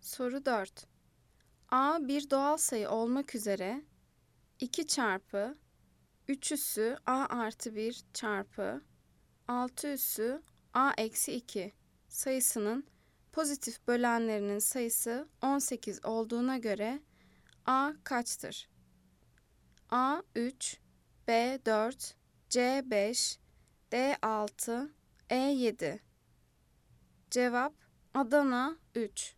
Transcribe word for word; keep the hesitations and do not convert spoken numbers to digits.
Soru dört. A bir doğal sayı olmak üzere iki çarpı üç üssü A artı bir çarpı altı üssü A eksi iki sayısının pozitif bölenlerinin sayısı on sekiz olduğuna göre A kaçtır? A üç, B dört, C beş, D altı, E yedi. Cevap Adana üç.